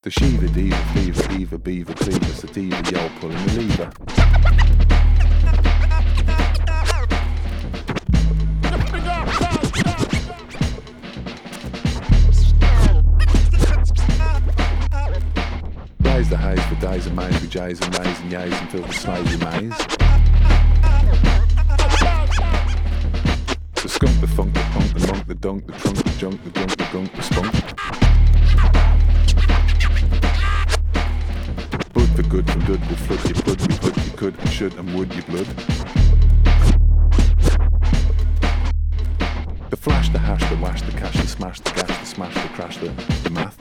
The Shiva, Diva, Fever, Eva, Beaver, Cleaver, Sativa, Yell, pulling the lever. Raise the haze for days and maze with J's and rays and yays until the slaves remains. The skunk, the funk, the punk, the monk, the dunk, the trunk, the junk, the drunk, the gunk, the spunk. Bud for good, from good will flood your blood, we put, you could and should and would your blood. The flash, the hash, the wash, the cash, the smash, the gash, the smash, the crash, the math.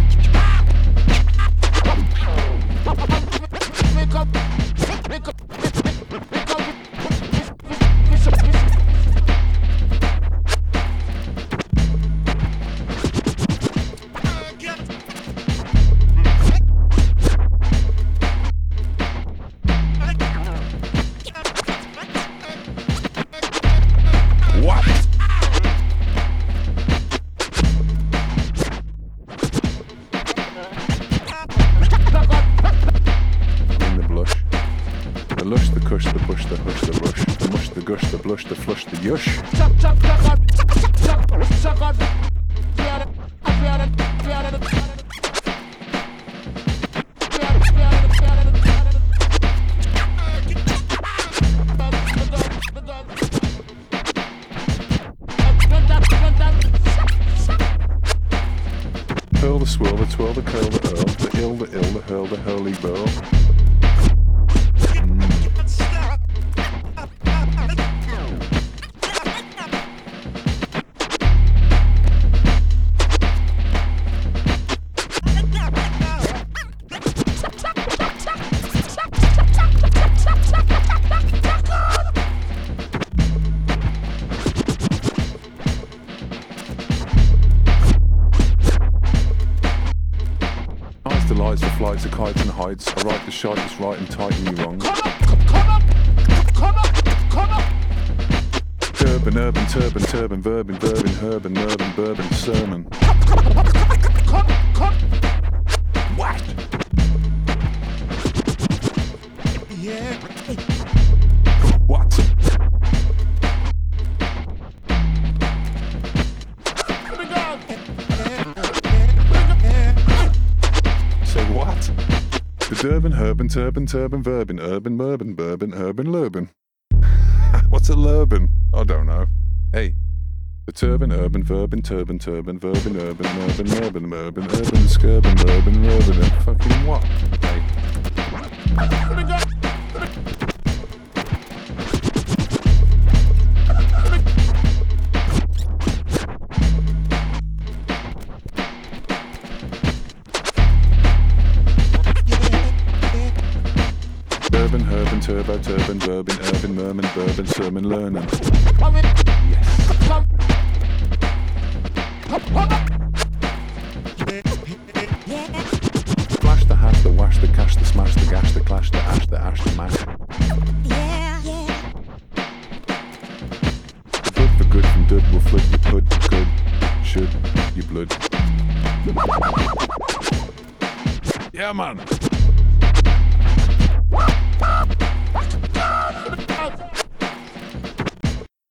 Blush, the flush, the yush. Hurl the swirl, the twirl, the curl, the earl, the ill, the ill, the hurl, the hurly burl. The flights, the kites and hides. I write the shite that's right and tight and you wrong. Come up. Turban, urban, turban, turban, verbin, verbin, herban, urban, bourbon, sermon. What? Yeah. What? Durban, herban, turban, turban, verbin, urban, merban, bourbon, urban, lurban. What's a lurban? I don't know. Hey. The turban, urban, verbin, turban, turban, verbin, urban, merban, merban, merban, urban, skirban, urban, urban, fucking what? Hey. Herban, turbo, turban, verbin, urban, merman, bourbon, sermon, learning. Yes. Flash the hash, the wash, the cash, the smash, the gash, the clash, the ash, the mash. Good for good from dud will flood your could, should, your blood. Yeah, man.